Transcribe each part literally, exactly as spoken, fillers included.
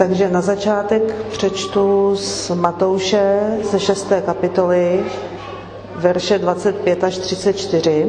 Takže na začátek přečtu z Matouše ze šesté kapitoly, verše dvacet pět až třicet čtyři.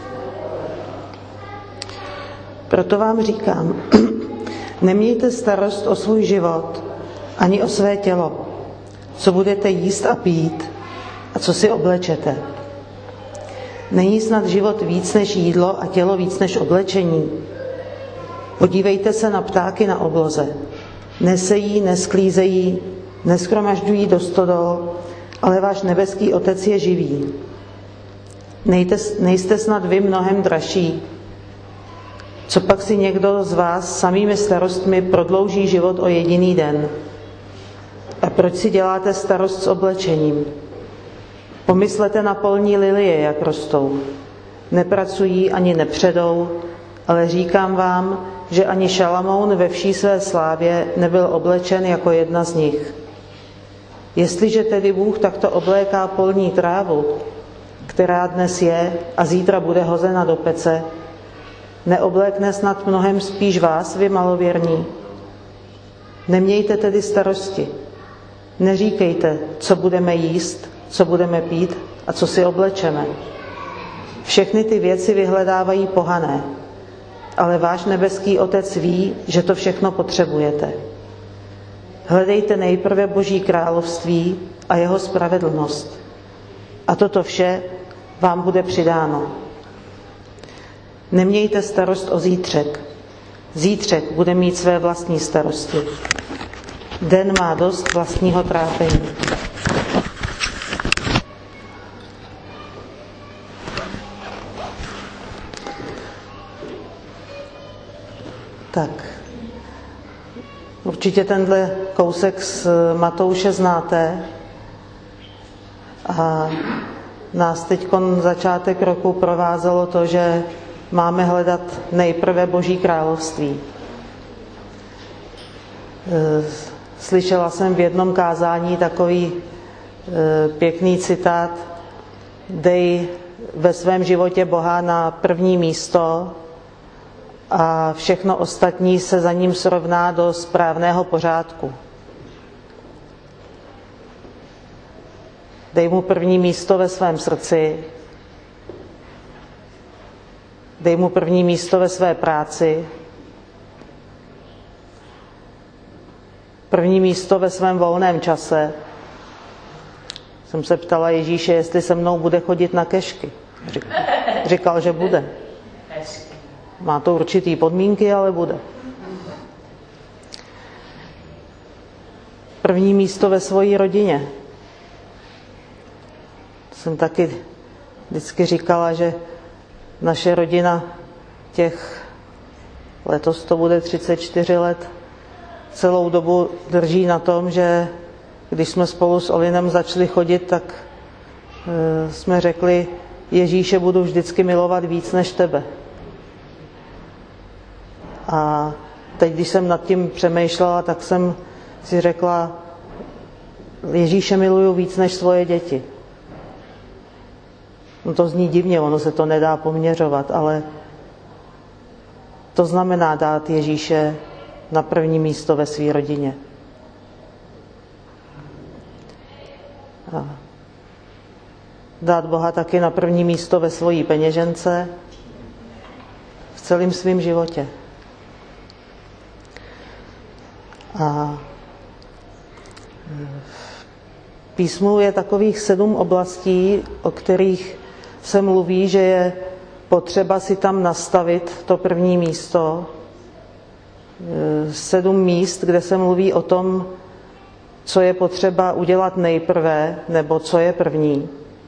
Proto vám říkám, nemějte starost o svůj život, ani o své tělo, co budete jíst a pít a co si oblečete. Není snad život víc než jídlo a tělo víc než oblečení? Podívejte se na ptáky na obloze. Nesejí, nesklízejí, neshromažďují do stodol, ale váš nebeský Otec je živý. Nejte, nejste snad vy mnohem dražší? Co pak si někdo z vás samými starostmi prodlouží život o jediný den? A proč si děláte starost s oblečením? Pomyslete na polní lilie, jak rostou. Nepracují ani nepředou, ale říkám vám, že ani Šalamoun ve vší své slávě nebyl oblečen jako jedna z nich. Jestliže tedy Bůh takto obléká polní trávu, která dnes je a zítra bude hozena do pece, neoblékne snad mnohem spíš vás, vy malověrní? Nemějte tedy starosti. Neříkejte, co budeme jíst, co budeme pít a co si oblečeme. Všechny ty věci vyhledávají pohané, ale váš nebeský Otec ví, že to všechno potřebujete. Hledejte nejprve Boží království a jeho spravedlnost. A toto vše vám bude přidáno. Nemějte starost o zítřek. Zítřek bude mít své vlastní starosti. Den má dost vlastního trápení. Tak, určitě tenhle kousek z Matouše znáte a nás teď začátek roku provázelo to, že máme hledat nejprve Boží království. Slyšela jsem v jednom kázání takový pěkný citát: dej ve svém životě Boha na první místo a všechno ostatní se za ním srovná do správného pořádku. Dej mu první místo ve svém srdci, dej mu první místo ve své práci, první místo ve svém volném čase. Jsem se ptala Ježíše, jestli se mnou bude chodit na kešky. Říkal, že bude. Má to určitý podmínky, ale bude. První místo ve své rodině. Jsem taky vždycky říkala, že naše rodina těch, letos to bude třicet čtyři let, celou dobu drží na tom, že když jsme spolu s Olinem začali chodit, tak e, jsme řekli, Ježíše budu vždycky milovat víc než tebe. A teď, když jsem nad tím přemýšlela, tak jsem si řekla, Ježíše miluju víc než svoje děti. No to zní divně, ono se to nedá poměřovat, ale to znamená dát Ježíše na první místo ve své rodině. A dát Boha taky na první místo ve svojí peněžence, v celém svém životě. A v písmu je takových sedm oblastí, o kterých se mluví, že je potřeba si tam nastavit to první místo. Sedm míst, kde se mluví o tom, co je potřeba udělat nejprve, nebo co je první.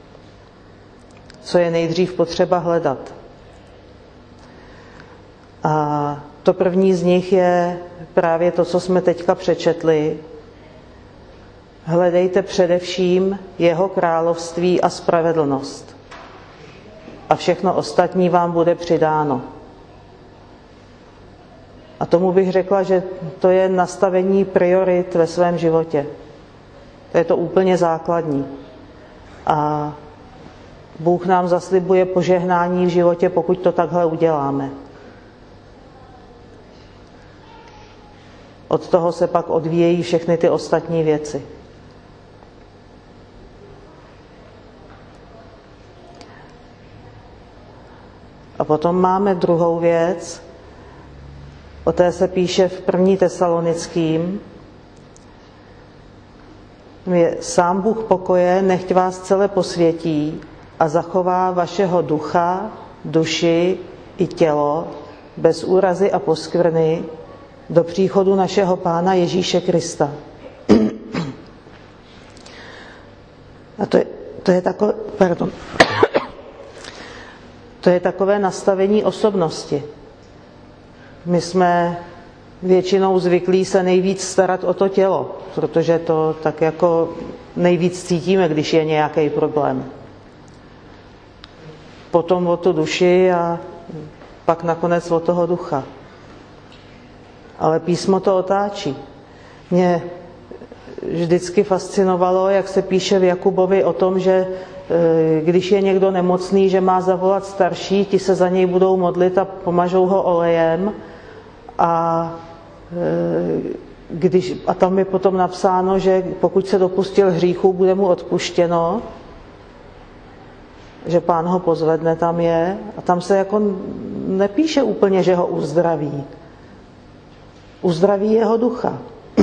Co je nejdřív potřeba hledat. A to první z nich je právě to, co jsme teďka přečetli. Hledejte především jeho království a spravedlnost. A všechno ostatní vám bude přidáno. A tomu bych řekla, že to je nastavení priorit ve svém životě. To je to úplně základní. A Bůh nám zaslibuje požehnání v životě, pokud to takhle uděláme. Od toho se pak odvíjejí všechny ty ostatní věci. A potom máme druhou věc, o té se píše v první Tesalonickým. Je sám Bůh pokoje, nechť vás celé posvětí a zachová vašeho ducha, duši i tělo bez úrazy a poskvrny do příchodu našeho Pána Ježíše Krista. A to je, to je takové, pardon, to je takové nastavení osobnosti. My jsme většinou zvyklí se nejvíc starat o to tělo, protože to tak jako nejvíc cítíme, když je nějaký problém. Potom o tu duši a pak nakonec o toho ducha. Ale písmo to otáčí. Mě vždycky fascinovalo, jak se píše v Jakubovi o tom, že když je někdo nemocný, že má zavolat starší, ti se za něj budou modlit a pomažou ho olejem. A, když, a tam je potom napsáno, že pokud se dopustil hříchu, bude mu odpuštěno, že Pán ho pozvedne, tam je. A tam se jako nepíše úplně, že ho uzdraví. Uzdraví jeho ducha.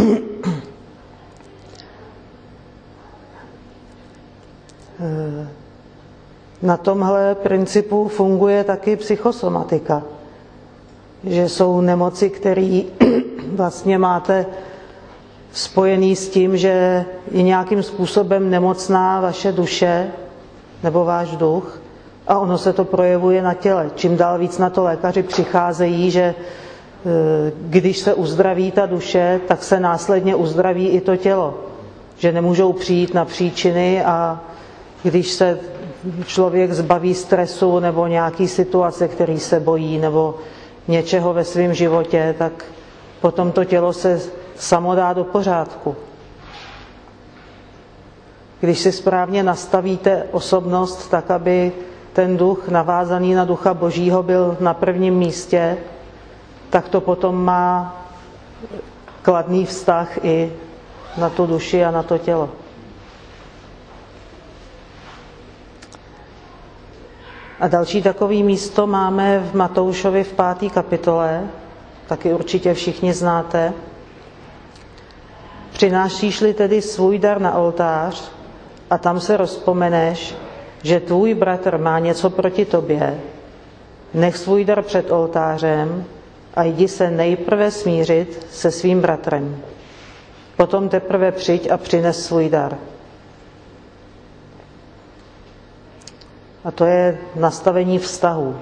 Na tomhle principu funguje taky psychosomatika. Že jsou nemoci, které vlastně máte spojený s tím, že je nějakým způsobem nemocná vaše duše nebo váš duch a ono se to projevuje na těle. Čím dál víc na to lékaři přicházejí, že když se uzdraví ta duše, tak se následně uzdraví i to tělo. Že nemůžou přijít na příčiny a když se člověk zbaví stresu nebo nějaký situace, který se bojí, nebo něčeho ve svém životě, tak potom to tělo se samo dá do pořádku. Když si správně nastavíte osobnost tak, aby ten duch navázaný na Ducha Božího byl na prvním místě, tak to potom má kladný vztah i na tu duši a na to tělo. A další takový místo máme v Matoušovi v páté kapitole, taky určitě všichni znáte. Přinášíš-li tedy svůj dar na oltář a tam se rozpomeneš, že tvůj bratr má něco proti tobě, nech svůj dar před oltářem a jdi se nejprve smířit se svým bratrem. Potom teprve přijď a přines svůj dar. A to je nastavení vztahu.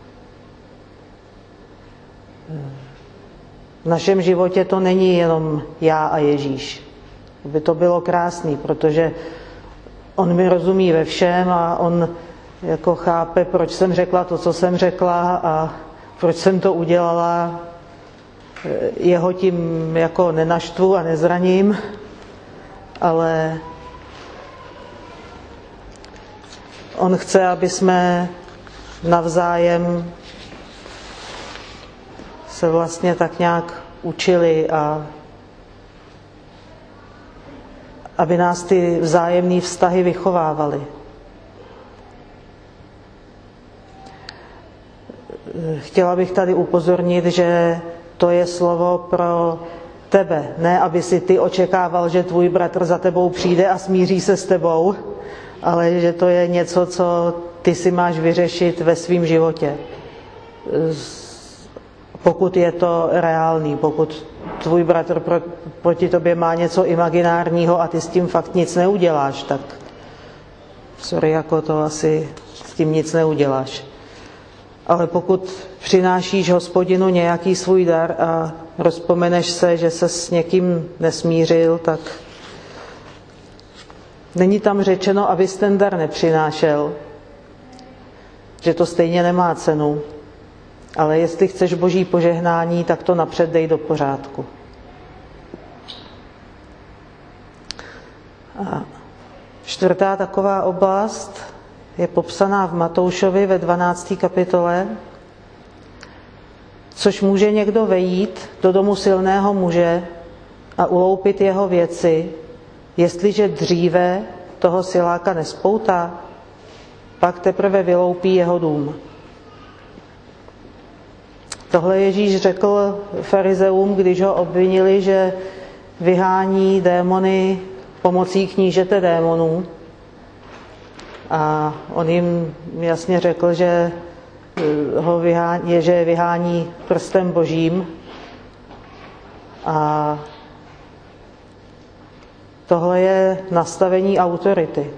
V našem životě to není jenom já a Ježíš. By to bylo krásný, protože on mi rozumí ve všem a on jako chápe, proč jsem řekla to, co jsem řekla a proč jsem to udělala. Jeho tím jako nenaštvu a nezraním, ale on chce, aby jsme navzájem se vlastně tak nějak učili a aby nás ty vzájemné vztahy vychovávaly. Chtěla bych tady upozornit, že to je slovo pro tebe. Ne, aby si ty očekával, že tvůj bratr za tebou přijde a smíří se s tebou, ale že to je něco, co ty si máš vyřešit ve svém životě. Pokud je to reálný, pokud tvůj bratr pro, proti tobě má něco imaginárního a ty s tím fakt nic neuděláš, tak sorry, jako to asi s tím nic neuděláš. Ale pokud přinášíš Hospodinu nějaký svůj dar a rozpomeneš se, že se s někým nesmířil, tak není tam řečeno, abys ten dar nepřinášel, že to stejně nemá cenu. Ale jestli chceš Boží požehnání, tak to napřed dej do pořádku. A čtvrtá taková oblast je popsaná v Matoušovi ve dvanácté kapitole, což může někdo vejít do domu silného muže a uloupit jeho věci, jestliže dříve toho siláka nespoutá, pak teprve vyloupí jeho dům. Tohle Ježíš řekl farizeům, když ho obvinili, že vyhání démony pomocí knížete démonů. A on jim jasně řekl, že ho vyhání, že je vyhání prstem Božím. A tohle je nastavení autority,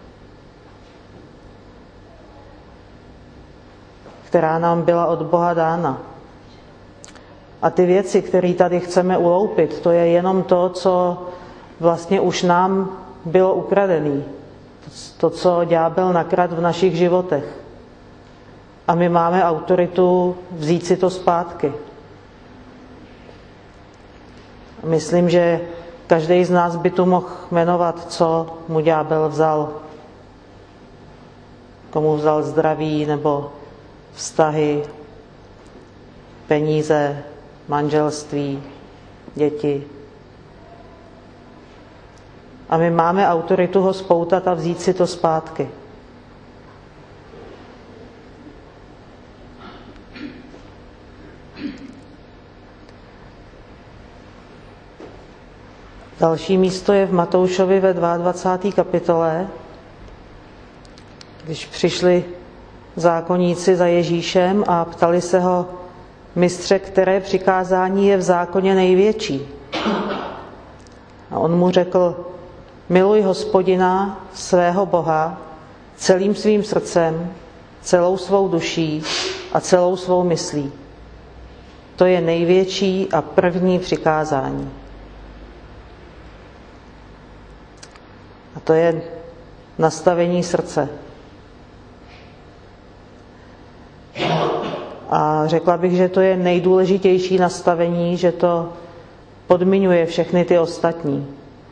která nám byla od Boha dána. A ty věci, které tady chceme uloupit, to je jenom to, co vlastně už nám bylo ukradené. To, co ďábel nakradl v našich životech. A my máme autoritu vzít si to zpátky. Myslím, že každý z nás by tu mohl jmenovat, co mu ďábel vzal. Komu vzal zdraví nebo vztahy, peníze, manželství, děti. A my máme autoritu ho spoutat a vzít si to zpátky. Další místo je v Matoušovi ve dvacáté druhé kapitole, když přišli zákonníci za Ježíšem a ptali se ho: Mistře, které přikázání je v zákoně největší? A on mu řekl: Miluj Hospodina, svého Boha, celým svým srdcem, celou svou duší a celou svou myslí. To je největší a první přikázání. A to je nastavení srdce. A řekla bych, že to je nejdůležitější nastavení, že to podmiňuje všechny ty ostatní.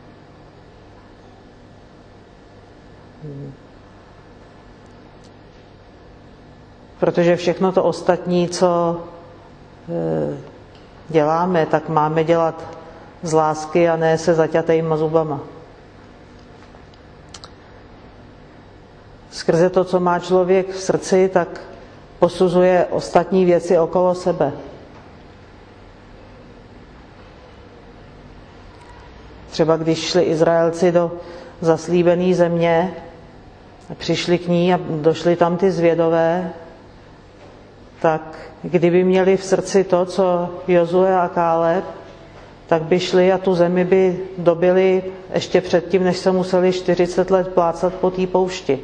Protože všechno to ostatní, co děláme, tak máme dělat z lásky a ne se zaťatejma zubama. Skrze to, co má člověk v srdci, tak posuzuje ostatní věci okolo sebe. Třeba když šli Izraelci do zaslíbené země, přišli k ní a došli tam ty zvědové, tak kdyby měli v srdci to, co Jozue a Káleb, tak by šli a tu zemi by dobili ještě předtím, než se museli čtyřicet let plácat po té poušti.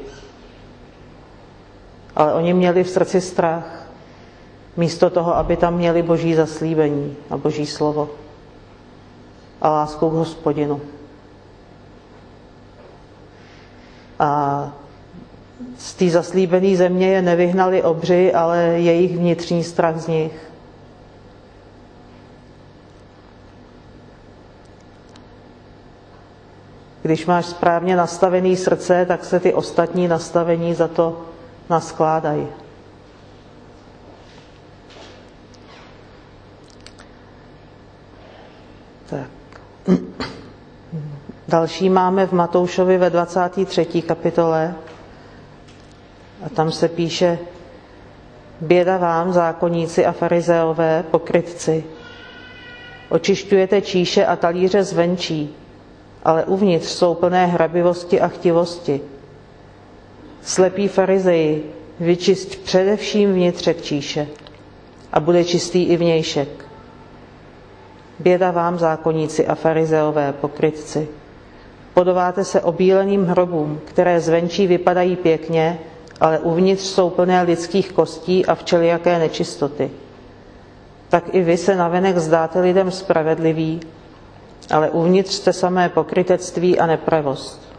Ale oni měli v srdci strach, místo toho, aby tam měli Boží zaslíbení a Boží slovo a lásku k Hospodinu. A z té zaslíbené země je nevyhnali obři, ale jejich vnitřní strach z nich. Když máš správně nastavené srdce, tak se ty ostatní nastavení za to naskládají. Tak. Další máme v Matoušovi ve dvacáté třetí kapitole a tam se píše: Běda vám, zákonníci a farizeové, pokrytci. Očišťujete číše a talíře zvenčí, ale uvnitř jsou plné hrabivosti a chtivosti. Slepí farizeji, vyčisť především vnitřek číše a bude čistý i vnějšek. Běda vám, zákonníci a farizeové, pokrytci. Podobáte se obíleným hrobům, které zvenčí vypadají pěkně, ale uvnitř jsou plné lidských kostí a všelijaké nečistoty. Tak i vy se navenek zdáte lidem spravedliví, ale uvnitř jste samé pokrytectví a nepravost.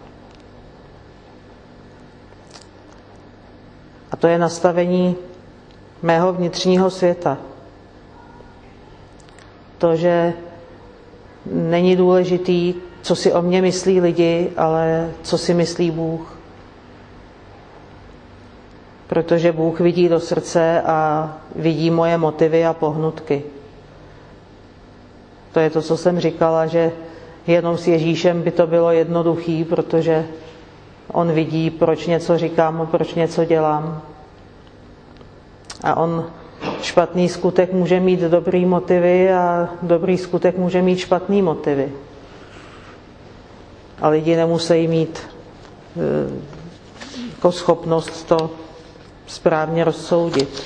A to je nastavení mého vnitřního světa. To, že není důležitý, co si o mně myslí lidi, ale co si myslí Bůh. Protože Bůh vidí do srdce a vidí moje motivy a pohnutky. To je to, co jsem říkala, že jenom s Ježíšem by to bylo jednoduchý, protože on vidí, proč něco říkám, proč něco dělám. A on špatný skutek může mít dobrý motivy a dobrý skutek může mít špatný motivy. A lidi nemusí mít e, jako schopnost to správně rozsoudit.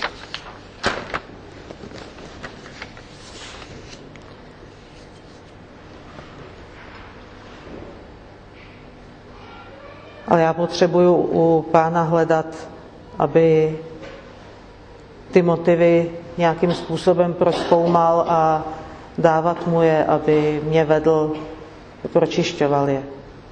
Ale já potřebuju u Pána hledat, aby ty motivy nějakým způsobem prozkoumal a dávat mu je, aby mě vedl, pročišťoval je.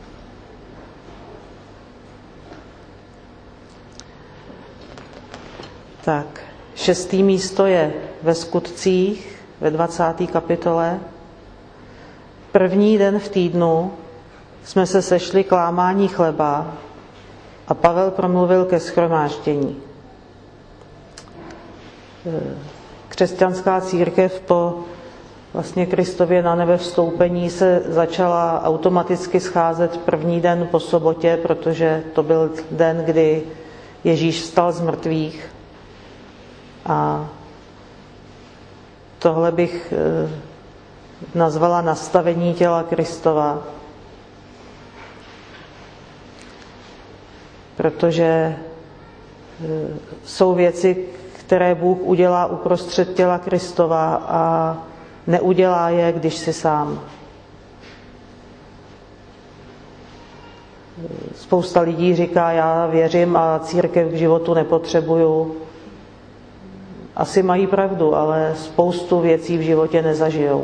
Tak, šestý místo je ve Skutcích, ve dvacáté kapitole. První den v týdnu jsme se sešli k lámání chleba a Pavel promluvil ke shromáždění. Křesťanská církev po vlastně Kristově na nebe vstoupení se začala automaticky scházet první den po sobotě, protože to byl den, kdy Ježíš vstal z mrtvých. A tohle bych nazvala nastavení těla Kristova, protože jsou věci, které Bůh udělá uprostřed těla Kristova a neudělá je, když si sám. Spousta lidí říká, já věřím a církev k životu nepotřebuju. Asi mají pravdu, ale spoustu věcí v životě nezažijou.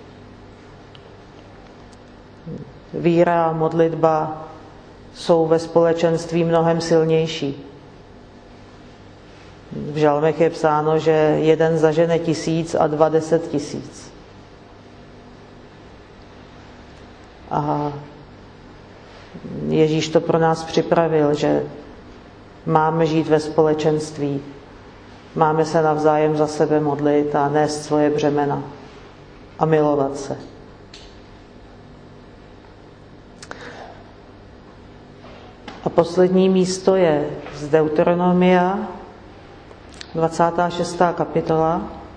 Víra a modlitba jsou ve společenství mnohem silnější. V žalmech je psáno, že jeden zažene tisíc a dva deset tisíc. A Ježíš to pro nás připravil, že máme žít ve společenství. Máme se navzájem za sebe modlit a nést svoje břemena a milovat se. A poslední místo je z Deuteronomia, dvacátá šestá kapitola.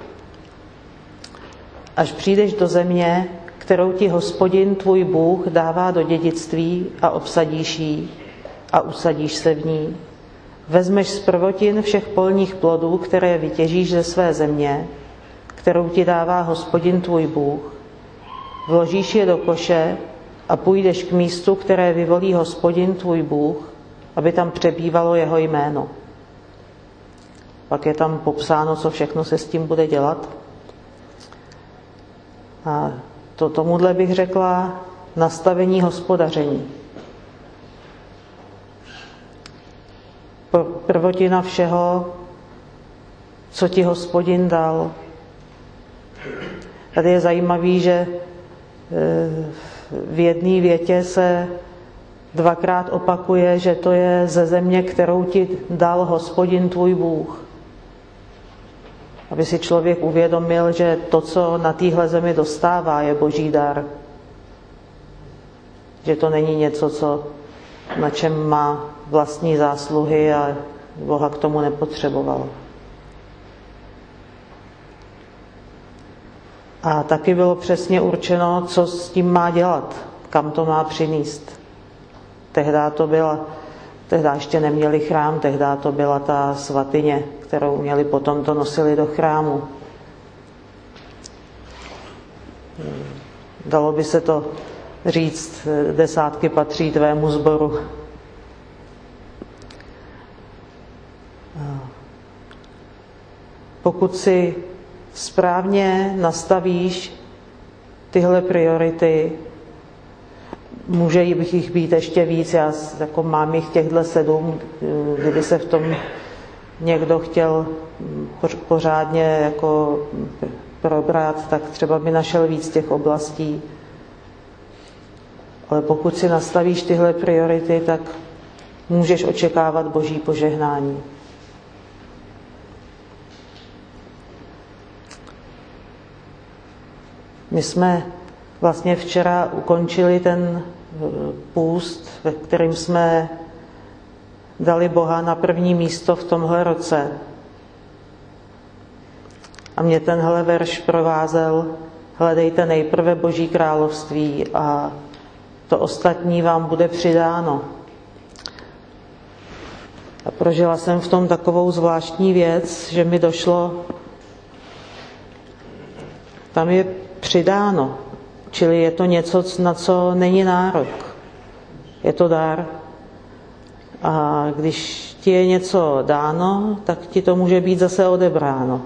Až přijdeš do země, kterou ti Hospodin tvůj Bůh dává do dědictví a obsadíš ji a usadíš se v ní, vezmeš z prvotin všech polních plodů, které vytěžíš ze své země, kterou ti dává Hospodin tvůj Bůh, vložíš je do koše a půjdeš k místu, které vyvolí Hospodin tvůj Bůh, aby tam přebývalo jeho jméno. Pak je tam popsáno, co všechno se s tím bude dělat. A to tomuhle bych řekla nastavení hospodaření. Prvotina všeho, co ti Hospodin dal. Tady je zajímavý, že v jedné větě se dvakrát opakuje, že to je ze země, kterou ti dal Hospodin tvůj Bůh. Aby si člověk uvědomil, že to, co na téhle zemi dostává, je boží dar. Že to není něco, co, na čem má vlastní zásluhy a Boha k tomu nepotřeboval. A taky bylo přesně určeno, co s tím má dělat, kam to má přinést. Tehdy to byla, tehdy ještě neměli chrám, tehdy to byla ta svatyně, kterou měli, potom to nosili do chrámu. Dalo by se to říct, desátky patří tvému sboru. Pokud si správně nastavíš tyhle priority, může jich být ještě víc, já jako mám jich těchto sedm, kdyby se v tom někdo chtěl pořádně jako probrat, tak třeba by našel víc těch oblastí. Ale pokud si nastavíš tyhle priority, tak můžeš očekávat boží požehnání. My jsme vlastně včera ukončili ten půst, ve kterým jsme dali Boha na první místo v tomhle roce. A mě tenhle verš provázel: hledejte nejprve Boží království a to ostatní vám bude přidáno. A prožila jsem v tom takovou zvláštní věc, že mi došlo, tam je přidáno, čili je to něco, na co není nárok. Je to dar. A když ti je něco dáno, tak ti to může být zase odebráno.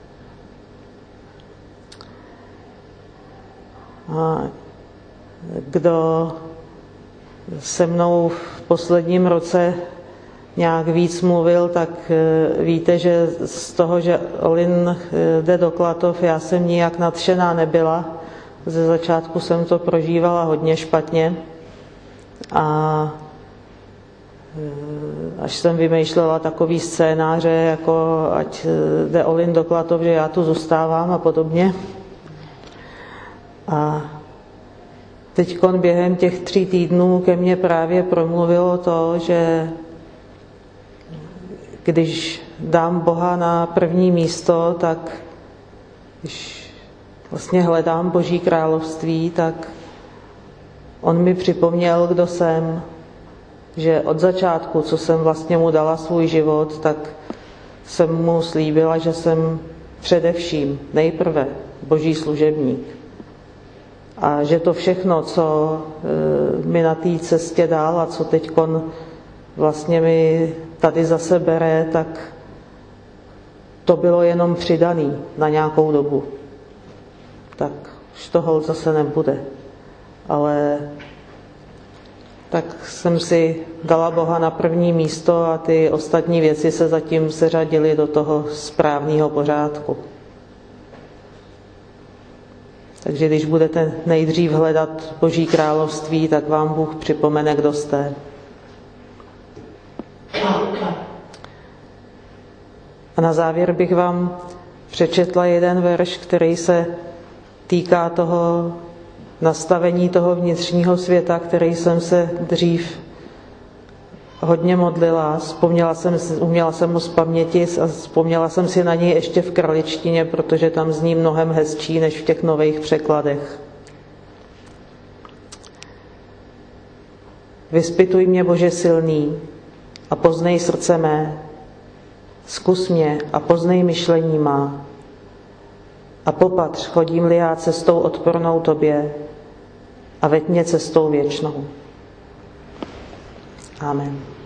A kdo se mnou v posledním roce nějak víc mluvil, tak víte, že z toho, že Olin jde do Klatov, já jsem nijak nadšená nebyla. Ze začátku jsem to prožívala hodně špatně a až jsem vymýšlela takový scénáře, jako ať jde Olin do Klatov, že já tu zůstávám a podobně. A teďkon během těch tří týdnů ke mně právě promluvilo to, že když dám Boha na první místo, tak když vlastně hledám Boží království, tak on mi připomněl, kdo jsem, že od začátku, co jsem vlastně mu dala svůj život, tak jsem mu slíbila, že jsem především nejprve Boží služebník. A že to všechno, co mi na té cestě dál a co teďkon vlastně mi tady zase bere, tak to bylo jenom přidaný na nějakou dobu. Tak už toho zase nebude. Ale tak jsem si dala Boha na první místo a ty ostatní věci se zatím seřadily do toho správného pořádku. Takže když budete nejdřív hledat Boží království, tak vám Bůh připomene, kdo jste. A na závěr bych vám přečetla jeden verš, který se týká toho nastavení toho vnitřního světa, který jsem se dřív hodně modlila. Vzpomněla jsem, uměla jsem mu z paměti a vzpomněla jsem si na něj ještě v kraličtině, protože tam zní mnohem hezčí než v těch nových překladech. Vyzpytuj mě, Bože silný, a poznej srdce mé. Zkus mě a poznej myšlení má. A popatř, chodím-li já cestou odpornou tobě, a veď mě cestou věčnou. Amen.